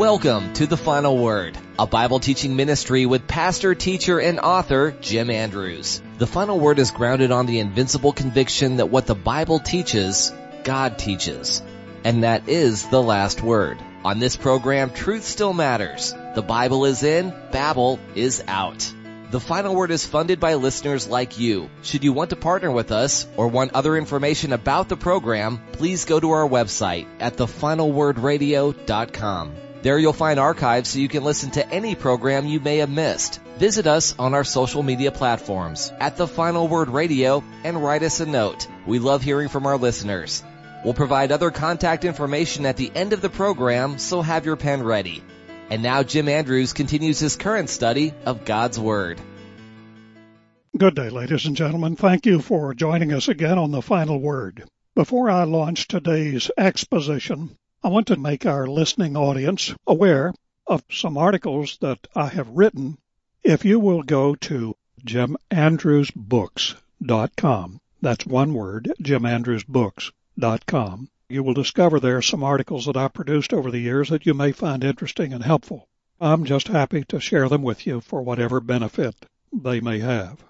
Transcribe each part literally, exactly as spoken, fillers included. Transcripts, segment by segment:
Welcome to The Final Word, a Bible teaching ministry with pastor, teacher, and author Jim Andrews. The Final Word is grounded on the invincible conviction that what the Bible teaches, God teaches. And that is the last word. On this program, truth still matters. The Bible is in, Babel is out. The Final Word is funded by listeners like you. Should you want to partner with us or want other information about the program, please go to our website at the final word radio dot com. There you'll find archives so you can listen to any program you may have missed. Visit us on our social media platforms at The Final Word Radio and write us a note. We love hearing from our listeners. We'll provide other contact information at the end of the program, so have your pen ready. And now Jim Andrews continues his current study of God's Word. Good day, ladies and gentlemen. Thank you for joining us again on The Final Word. Before I launch today's exposition, I want to make our listening audience aware of some articles that I have written. If you will go to jim andrews books dot com, that's one word, jim andrews books dot com, you will discover there some articles that I've produced over the years that you may find interesting and helpful. I'm just happy to share them with you for whatever benefit they may have.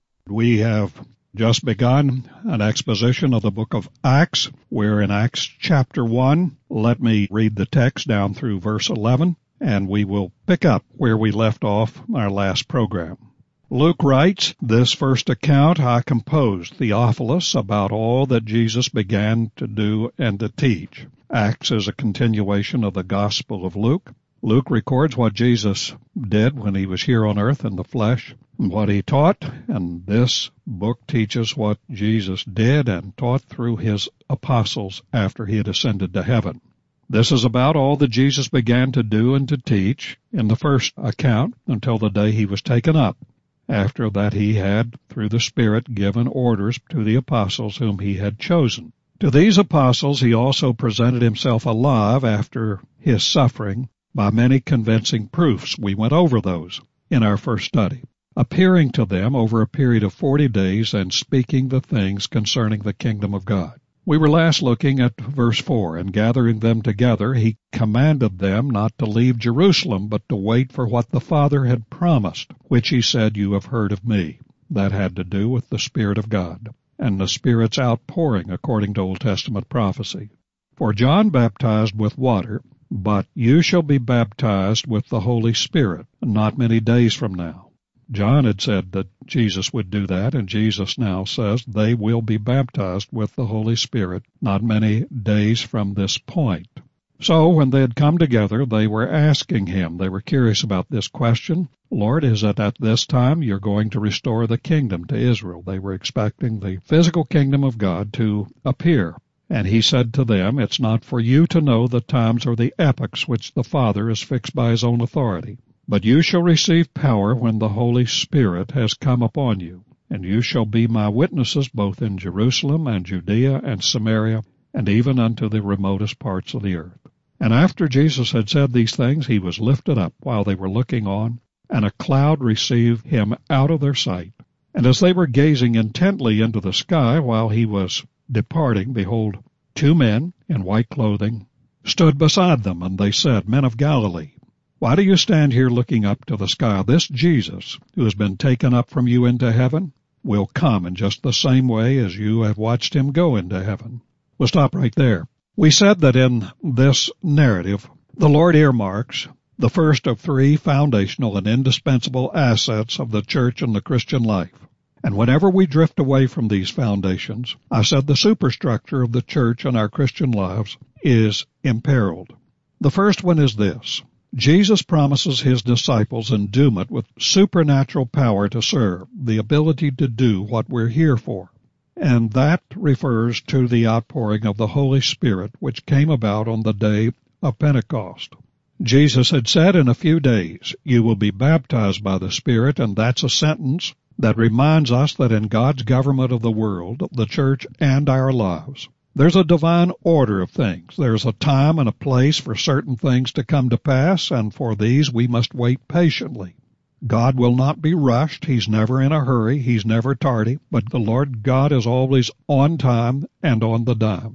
We have just begun an exposition of the book of Acts. We're in Acts chapter one. Let me read the text down through verse eleven, and we will pick up where we left off our last program. Luke writes, "This first account I composed, Theophilus, about all that Jesus began to do and to teach." Acts is a continuation of the Gospel of Luke. Luke records what Jesus did when he was here on earth in the flesh, and what he taught, and this book teaches what Jesus did and taught through his apostles after he had ascended to heaven. This is about all that Jesus began to do and to teach in the first account until the day he was taken up. After that he had, through the Spirit, given orders to the apostles whom he had chosen. To these apostles he also presented himself alive after his suffering by many convincing proofs. We went over those in our first study, appearing to them over a period of forty days and speaking the things concerning the kingdom of God. We were last looking at verse four, "And gathering them together, he commanded them not to leave Jerusalem, but to wait for what the Father had promised, which he said, 'You have heard of me.'" That had to do with the Spirit of God, and the Spirit's outpouring according to Old Testament prophecy. "For John baptized with water, but you shall be baptized with the Holy Spirit not many days from now." John had said that Jesus would do that, and Jesus now says they will be baptized with the Holy Spirit not many days from this point. So when they had come together, they were asking him, they were curious about this question, "Lord, is it at this time you're going to restore the kingdom to Israel?" They were expecting the physical kingdom of God to appear. And he said to them, "It's not for you to know the times or the epochs which the Father has fixed by his own authority. But you shall receive power when the Holy Spirit has come upon you, and you shall be my witnesses both in Jerusalem and Judea and Samaria, and even unto the remotest parts of the earth." And after Jesus had said these things, he was lifted up while they were looking on, and a cloud received him out of their sight. And as they were gazing intently into the sky while he was departing, behold, two men in white clothing stood beside them, and they said, "Men of Galilee, why do you stand here looking up to the sky? This Jesus, who has been taken up from you into heaven, will come in just the same way as you have watched him go into heaven." We'll stop right there. We said that in this narrative, the Lord earmarks the first of three foundational and indispensable assets of the church and the Christian life. And whenever we drift away from these foundations, I said the superstructure of the church and our Christian lives is imperiled. The first one is this: Jesus promises his disciples endowment with supernatural power to serve, the ability to do what we're here for. And that refers to the outpouring of the Holy Spirit, which came about on the day of Pentecost. Jesus had said, "In a few days you will be baptized by the Spirit," and that's a sentence that reminds us that in God's government of the world, the church, and our lives, there's a divine order of things. There's a time and a place for certain things to come to pass, and for these we must wait patiently. God will not be rushed. He's never in a hurry. He's never tardy. But the Lord God is always on time and on the dime.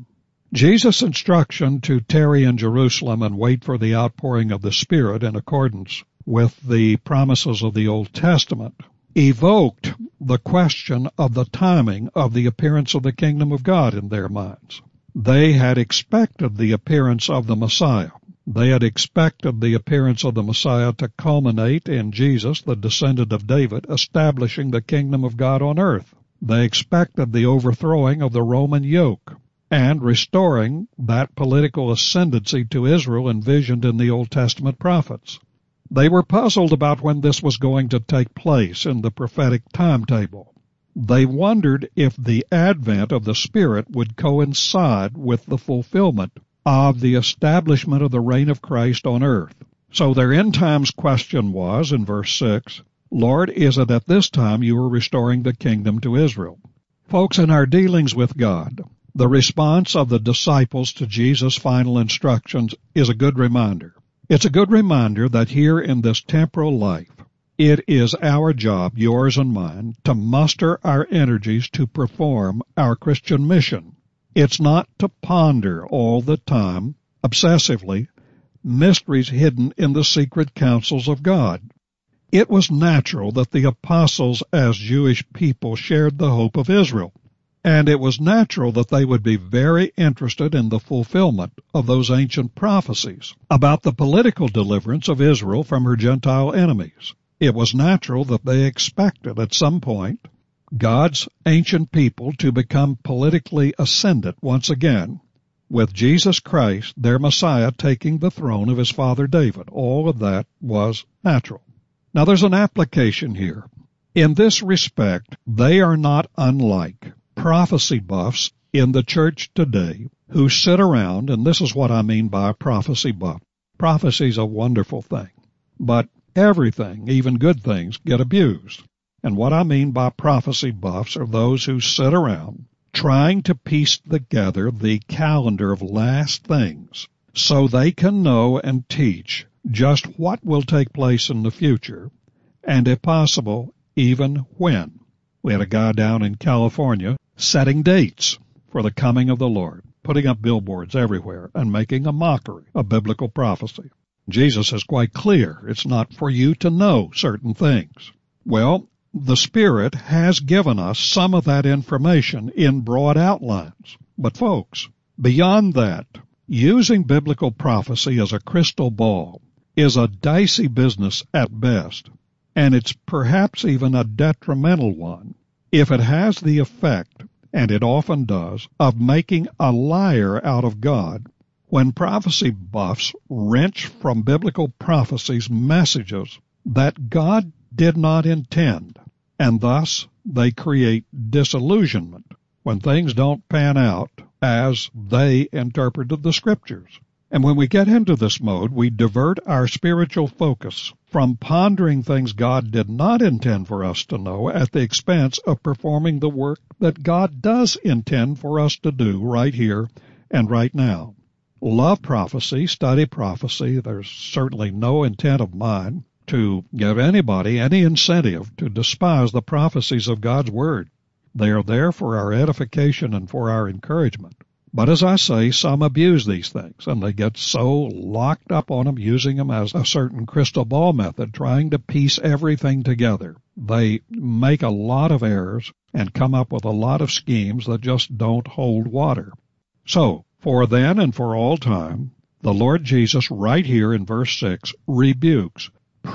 Jesus' instruction to tarry in Jerusalem and wait for the outpouring of the Spirit in accordance with the promises of the Old Testament evoked the question of the timing of the appearance of the kingdom of God in their minds. They had expected the appearance of the Messiah. They had expected the appearance of the Messiah to culminate in Jesus, the descendant of David, establishing the kingdom of God on earth. They expected the overthrowing of the Roman yoke and restoring that political ascendancy to Israel envisioned in the Old Testament prophets. They were puzzled about when this was going to take place in the prophetic timetable. They wondered if the advent of the Spirit would coincide with the fulfillment of the establishment of the reign of Christ on earth. So their end times question was, in verse six, Lord, is it at this time you are restoring the kingdom to Israel? Folks, in our dealings with God, the response of the disciples to Jesus' final instructions is a good reminder. It's a good reminder that here in this temporal life, it is our job, yours and mine, to muster our energies to perform our Christian mission. It's not to ponder all the time, obsessively, mysteries hidden in the secret counsels of God. It was natural that the apostles as Jewish people shared the hope of Israel, and it was natural that they would be very interested in the fulfillment of those ancient prophecies about the political deliverance of Israel from her Gentile enemies. It was natural that they expected at some point God's ancient people to become politically ascendant once again, with Jesus Christ, their Messiah, taking the throne of his father David. All of that was natural. Now there's an application here. In this respect, they are not unlike prophecy buffs in the church today who sit around, and this is what I mean by a prophecy buff. Prophecy's a wonderful thing, but everything, even good things, get abused. And what I mean by prophecy buffs are those who sit around trying to piece together the calendar of last things so they can know and teach just what will take place in the future, and if possible, even when. We had a guy down in California setting dates for the coming of the Lord, putting up billboards everywhere and making a mockery of biblical prophecy. Jesus is quite clear. It's not for you to know certain things. Well, the Spirit has given us some of that information in broad outlines. But folks, beyond that, using biblical prophecy as a crystal ball is a dicey business at best, and it's perhaps even a detrimental one if it has the effect, and it often does, of making a liar out of God. When prophecy buffs wrench from biblical prophecies messages that God did not intend, and thus they create disillusionment when things don't pan out as they interpreted the Scriptures. And when we get into this mode, we divert our spiritual focus from pondering things God did not intend for us to know at the expense of performing the work that God does intend for us to do right here and right now. Love prophecy, study prophecy. There's certainly no intent of mine to give anybody any incentive to despise the prophecies of God's Word. They are there for our edification and for our encouragement. But as I say, some abuse these things, and they get so locked up on them, using them as a certain crystal ball method, trying to piece everything together. They make a lot of errors and come up with a lot of schemes that just don't hold water. So, for then and for all time, the Lord Jesus, right here in verse six, rebukes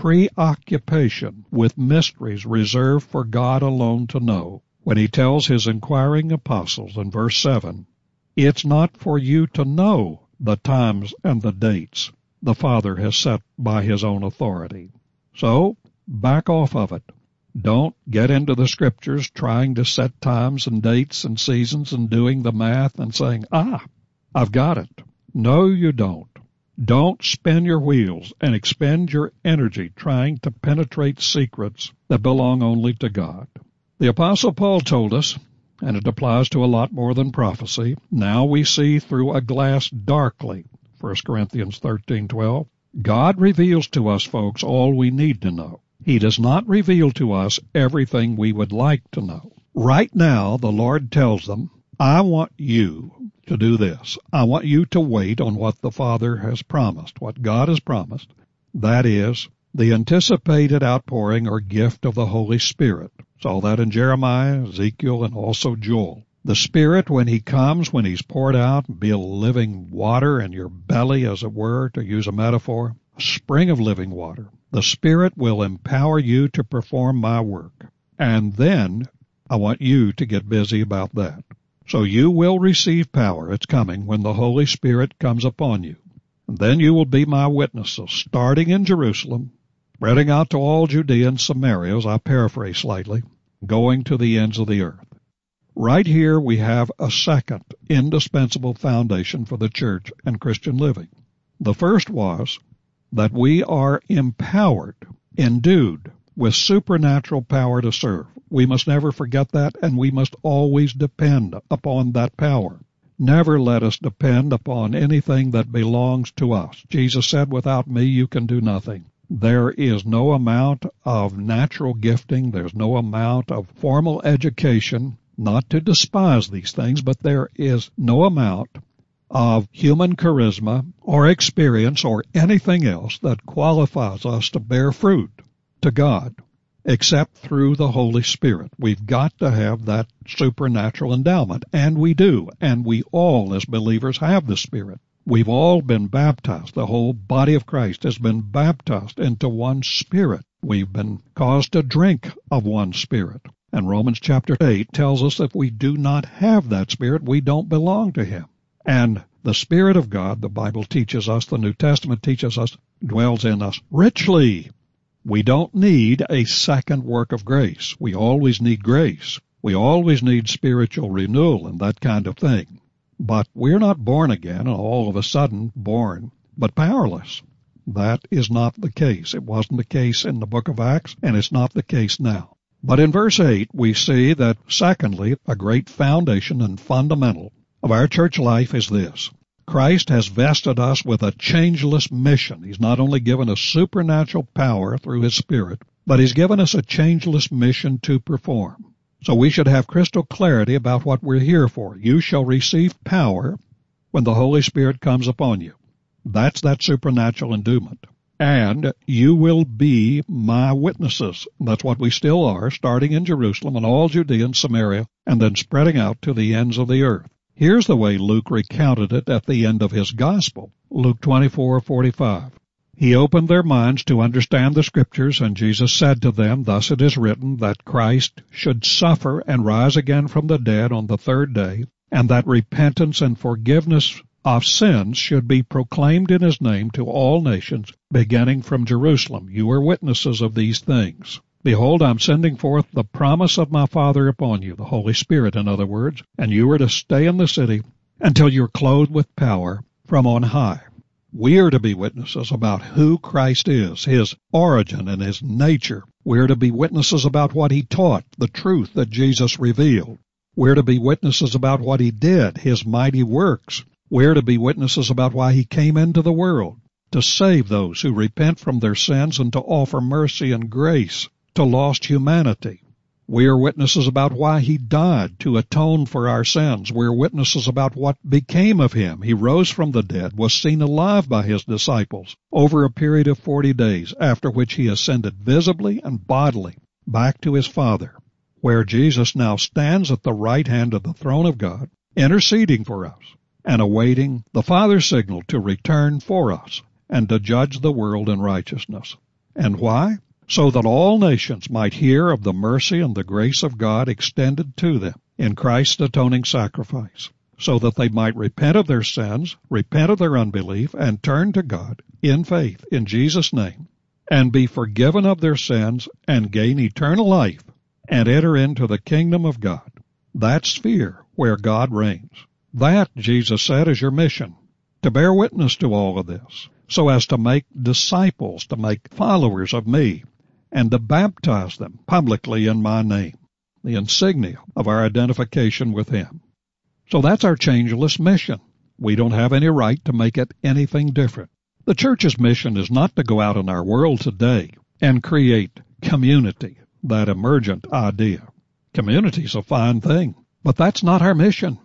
preoccupation with mysteries reserved for God alone to know, when he tells his inquiring apostles in verse seven, it's not for you to know the times and the dates the Father has set by his own authority. So, back off of it. Don't get into the Scriptures trying to set times and dates and seasons and doing the math and saying, ah, I've got it. No, you don't. Don't spin your wheels and expend your energy trying to penetrate secrets that belong only to God. The Apostle Paul told us, and it applies to a lot more than prophecy, now we see through a glass darkly, First Corinthians thirteen twelve. God reveals to us, folks, all we need to know. He does not reveal to us everything we would like to know. Right now, the Lord tells them, I want you, to do this. I want you to wait on what the Father has promised, what God has promised. That is, the anticipated outpouring or gift of the Holy Spirit. Saw that in Jeremiah, Ezekiel, and also Joel. The Spirit, when He comes, when He's poured out, be a living water in your belly, as it were, to use a metaphor, a spring of living water. The Spirit will empower you to perform my work. And then I want you to get busy about that. So you will receive power. It's coming when the Holy Spirit comes upon you. And then you will be my witnesses, starting in Jerusalem, spreading out to all Judea and Samaria, as I paraphrase slightly, going to the ends of the earth. Right here we have a second indispensable foundation for the church and Christian living. The first was that we are empowered, endued with supernatural power to serve. We must never forget that, and we must always depend upon that power. Never let us depend upon anything that belongs to us. Jesus said, without me you can do nothing. There is no amount of natural gifting, there's no amount of formal education, not to despise these things, but there is no amount of human charisma or experience or anything else that qualifies us to bear fruit to God, except through the Holy Spirit. We've got to have that supernatural endowment, and we do, and we all as believers have the Spirit. We've all been baptized. The whole body of Christ has been baptized into one Spirit. We've been caused to drink of one Spirit. And Romans chapter eight tells us if we do not have that Spirit, we don't belong to Him. And the Spirit of God, the Bible teaches us, the New Testament teaches us, dwells in us richly. We don't need a second work of grace. We always need grace. We always need spiritual renewal and that kind of thing. But we're not born again and all of a sudden born, but powerless. That is not the case. It wasn't the case in the book of Acts, and it's not the case now. But in verse eight, we see that, secondly, a great foundation and fundamental of our church life is this. Christ has vested us with a changeless mission. He's not only given us supernatural power through His Spirit, but He's given us a changeless mission to perform. So we should have crystal clarity about what we're here for. You shall receive power when the Holy Spirit comes upon you. That's that supernatural endowment. And you will be my witnesses. That's what we still are, starting in Jerusalem and all Judea and Samaria, and then spreading out to the ends of the earth. Here's the way Luke recounted it at the end of his gospel. Luke twenty-four forty-five. He opened their minds to understand the Scriptures, and Jesus said to them, Thus it is written, that Christ should suffer and rise again from the dead on the third day, and that repentance and forgiveness of sins should be proclaimed in His name to all nations, beginning from Jerusalem. You are witnesses of these things. Behold, I'm sending forth the promise of my Father upon you, the Holy Spirit, in other words, and you are to stay in the city until you're clothed with power from on high. We are to be witnesses about who Christ is, His origin and His nature. We're to be witnesses about what He taught, the truth that Jesus revealed. We're to be witnesses about what He did, His mighty works. We're to be witnesses about why He came into the world, to save those who repent from their sins and to offer mercy and grace to lost humanity. We are witnesses about why He died, to atone for our sins. We're witnesses about what became of Him. He rose from the dead, was seen alive by His disciples over a period of forty days, after which He ascended visibly and bodily back to His Father, where Jesus now stands at the right hand of the throne of God, interceding for us and awaiting the Father's signal to return for us and to judge the world in righteousness. And why? So that all nations might hear of the mercy and the grace of God extended to them in Christ's atoning sacrifice, so that they might repent of their sins, repent of their unbelief, and turn to God in faith in Jesus' name, and be forgiven of their sins and gain eternal life and enter into the kingdom of God, that sphere where God reigns. That, Jesus said, is your mission, to bear witness to all of this, so as to make disciples, to make followers of me, and to baptize them publicly in my name, the insignia of our identification with Him. So that's our changeless mission. We don't have any right to make it anything different. The church's mission is not to go out in our world today and create community, that emergent idea. Community's a fine thing, but that's not our mission.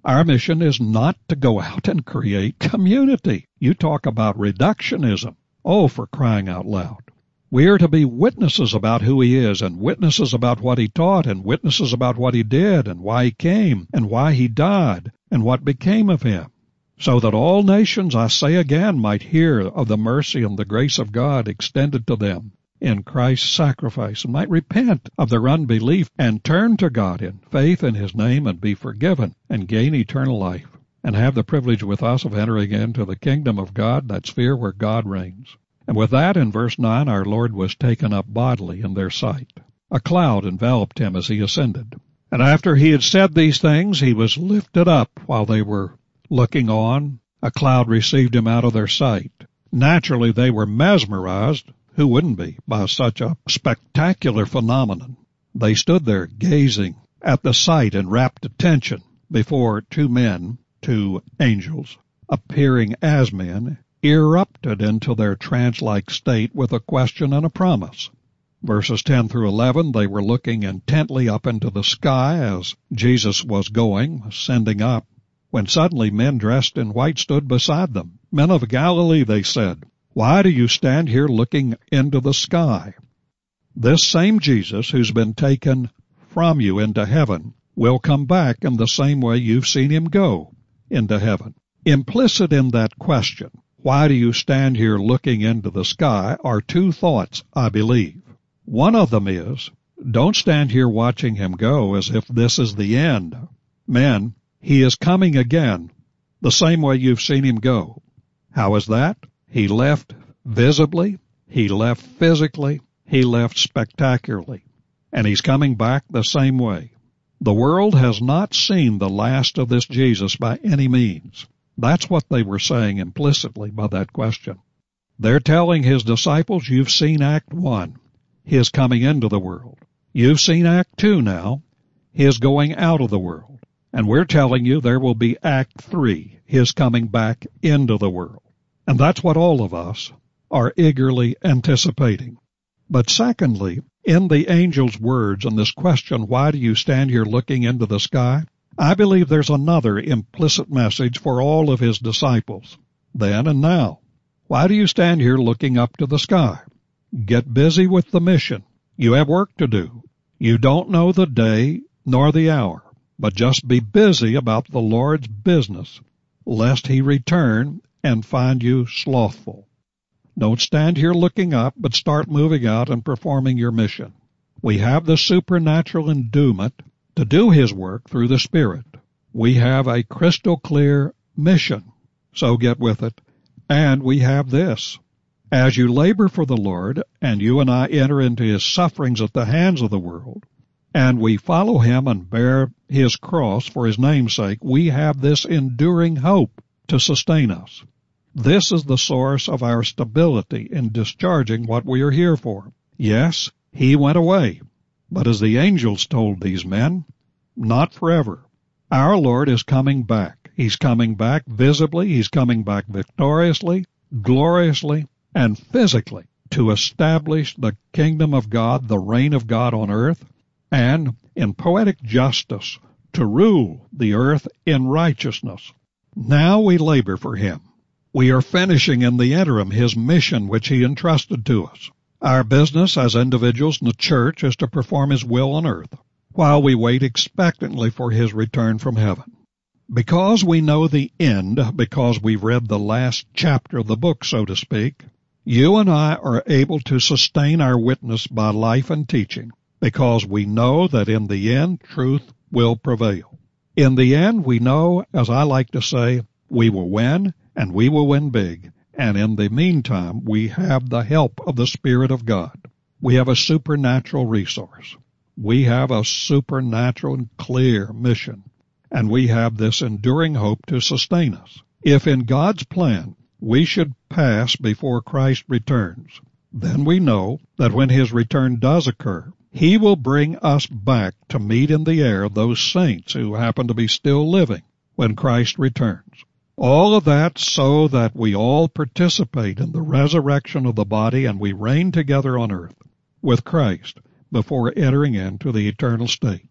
Our mission is not to go out and create community. You talk about reductionism. Oh, for crying out loud. We are to be witnesses about who he is, and witnesses about what he taught, and witnesses about what he did, and why he came, and why he died, and what became of him, so that all nations, I say again, might hear of the mercy and the grace of God extended to them in Christ's sacrifice, and might repent of their unbelief and turn to God in faith in his name and be forgiven and gain eternal life, and have the privilege with us of entering into the kingdom of God, that sphere where God reigns. And with that, in verse nine, our Lord was taken up bodily in their sight. A cloud enveloped him as he ascended. And after he had said these things, he was lifted up while they were looking on. A cloud received him out of their sight. Naturally, they were mesmerized, who wouldn't be, by such a spectacular phenomenon. They stood there gazing at the sight in rapt attention before two men, two angels, appearing as men, erupted into their trance-like state with a question and a promise. Verses ten through eleven, they were looking intently up into the sky as Jesus was going, ascending up, when suddenly men dressed in white stood beside them. Men of Galilee, they said, why do you stand here looking into the sky? This same Jesus who's been taken from you into heaven will come back in the same way you've seen him go into heaven. Implicit in that question, why do you stand here looking into the sky, are two thoughts, I believe. One of them is, don't stand here watching him go as if this is the end. Men, he is coming again, the same way you've seen him go. How is that? He left visibly, he left physically, he left spectacularly, and he's coming back the same way. The world has not seen the last of this Jesus by any means. That's what they were saying implicitly by that question. They're telling his disciples, you've seen Act One, his coming into the world. You've seen Act Two now, his going out of the world. And we're telling you there will be Act Three, his coming back into the world. And that's what all of us are eagerly anticipating. But secondly, in the angel's words on this question, why do you stand here looking into the sky? I believe there's another implicit message for all of his disciples, then and now. Why do you stand here looking up to the sky? Get busy with the mission. You have work to do. You don't know the day nor the hour, but just be busy about the Lord's business, lest he return and find you slothful. Don't stand here looking up, but start moving out and performing your mission. We have the supernatural endowment to do his work through the Spirit. We have a crystal clear mission, so get with it. And we have this. As you labor for the Lord, and you and I enter into his sufferings at the hands of the world, and we follow him and bear his cross for his name's sake, we have this enduring hope to sustain us. This is the source of our stability in discharging what we are here for. Yes, he went away, but as the angels told these men, not forever. Our Lord is coming back. He's coming back visibly. He's coming back victoriously, gloriously, and physically to establish the kingdom of God, the reign of God on earth, and in poetic justice to rule the earth in righteousness. Now we labor for him. We are finishing in the interim his mission which he entrusted to us. Our business as individuals in the church is to perform his will on earth, while we wait expectantly for his return from heaven. Because we know the end, because we've read the last chapter of the book, so to speak, you and I are able to sustain our witness by life and teaching, because we know that in the end truth will prevail. In the end, we know, as I like to say, we will win, and we will win big. And in the meantime, we have the help of the Spirit of God. We have a supernatural resource. We have a supernatural and clear mission. And we have this enduring hope to sustain us. If in God's plan we should pass before Christ returns, then we know that when his return does occur, he will bring us back to meet in the air those saints who happen to be still living when Christ returns. All of that so that we all participate in the resurrection of the body and we reign together on earth with Christ before entering into the eternal state.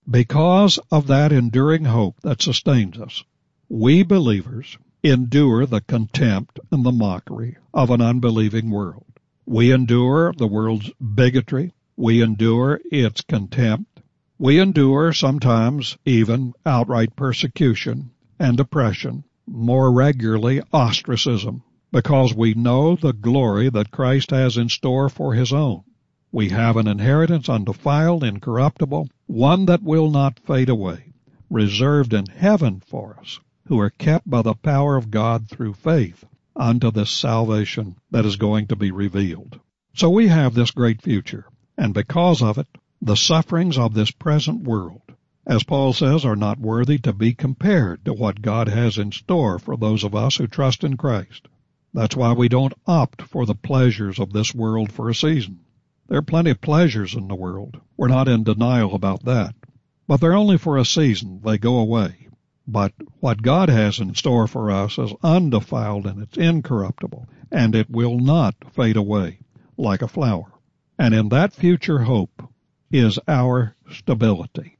Because of that enduring hope that sustains us, we believers endure the contempt and the mockery of an unbelieving world. We endure the world's bigotry. We endure its contempt. We endure sometimes even outright persecution and oppression, more regularly ostracism, because we know the glory that Christ has in store for his own. We have an inheritance undefiled, incorruptible, one that will not fade away, reserved in heaven for us, who are kept by the power of God through faith unto this salvation that is going to be revealed. So we have this great future, and because of it, the sufferings of this present world, as Paul says, are not worthy to be compared to what God has in store for those of us who trust in Christ. That's why we don't opt for the pleasures of this world for a season. There are plenty of pleasures in the world. We're not in denial about that. But they're only for a season. They go away. But what God has in store for us is undefiled and it's incorruptible, and it will not fade away like a flower. And in that future hope is our stability.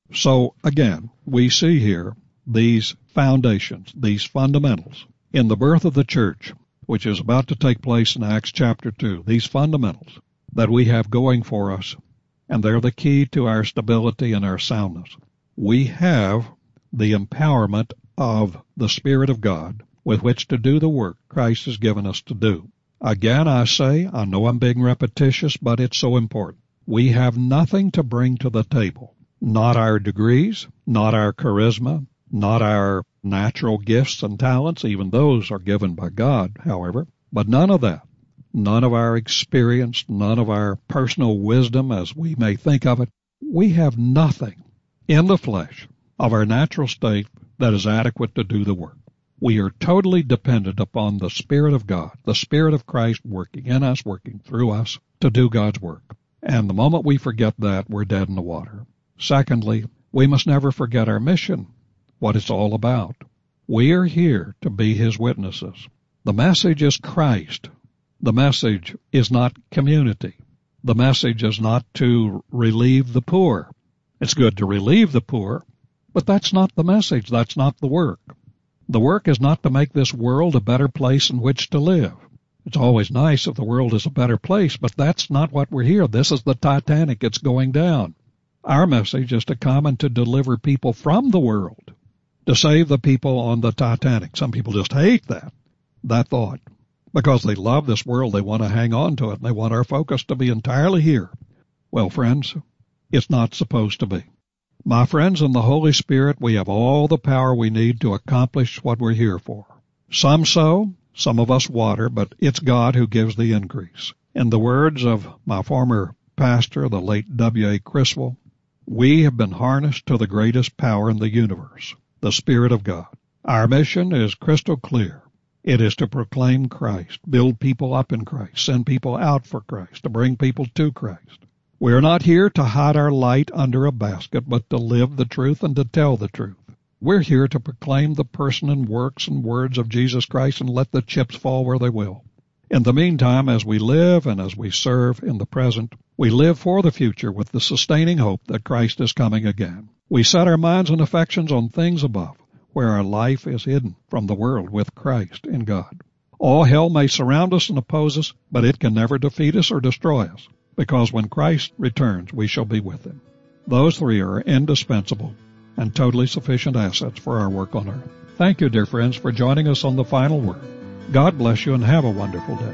So again, we see here these foundations, these fundamentals in the birth of the church, which is about to take place in Acts chapter two, these fundamentals that we have going for us, and they're the key to our stability and our soundness. We have the empowerment of the Spirit of God with which to do the work Christ has given us to do. Again, I say, I know I'm being repetitious, but it's so important. We have nothing to bring to the table. Not our degrees, not our charisma, not our natural gifts and talents, even those are given by God, however, but none of that. None of our experience, none of our personal wisdom as we may think of it. We have nothing in the flesh of our natural state that is adequate to do the work. We are totally dependent upon the Spirit of God, the Spirit of Christ working in us, working through us to do God's work. And the moment we forget that, we're dead in the water. Secondly, we must never forget our mission, what it's all about. We are here to be his witnesses. The message is Christ. The message is not community. The message is not to relieve the poor. It's good to relieve the poor, but that's not the message. That's not the work. The work is not to make this world a better place in which to live. It's always nice if the world is a better place, but that's not what we're here. This is the Titanic. It's going down. Our message is to come and to deliver people from the world, to save the people on the Titanic. Some people just hate that, that thought. Because they love this world, they want to hang on to it, and they want our focus to be entirely here. Well, friends, it's not supposed to be. My friends, in the Holy Spirit, we have all the power we need to accomplish what we're here for. Some sow, some of us water, but it's God who gives the increase. In the words of my former pastor, the late W A Criswell, we have been harnessed to the greatest power in the universe, the Spirit of God. Our mission is crystal clear. It is to proclaim Christ, build people up in Christ, send people out for Christ, to bring people to Christ. We are not here to hide our light under a basket, but to live the truth and to tell the truth. We're here to proclaim the person and works and words of Jesus Christ and let the chips fall where they will. In the meantime, as we live and as we serve in the present, we live for the future with the sustaining hope that Christ is coming again. We set our minds and affections on things above, where our life is hidden from the world with Christ in God. All hell may surround us and oppose us, but it can never defeat us or destroy us, because when Christ returns, we shall be with him. Those three are indispensable and totally sufficient assets for our work on earth. Thank you, dear friends, for joining us on The Final Word. God bless you and have a wonderful day.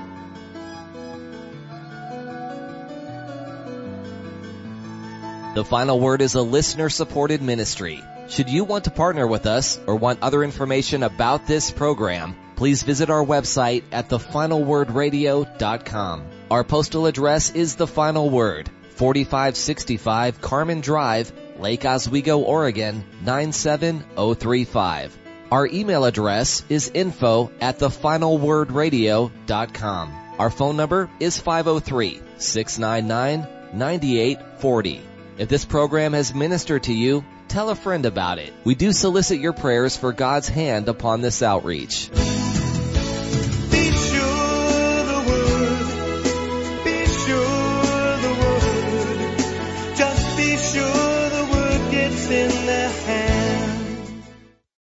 The Final Word is a listener-supported ministry. Should you want to partner with us or want other information about this program, please visit our website at the final word radio dot com. Our postal address is The Final Word, forty-five sixty-five Carmen Drive, Lake Oswego, Oregon, nine seven zero three five. Our email address is info at the final word radio dot com. Our phone number is five oh three, six nine nine, nine eight four oh. If this program has ministered to you, tell a friend about it. We do solicit your prayers for God's hand upon this outreach.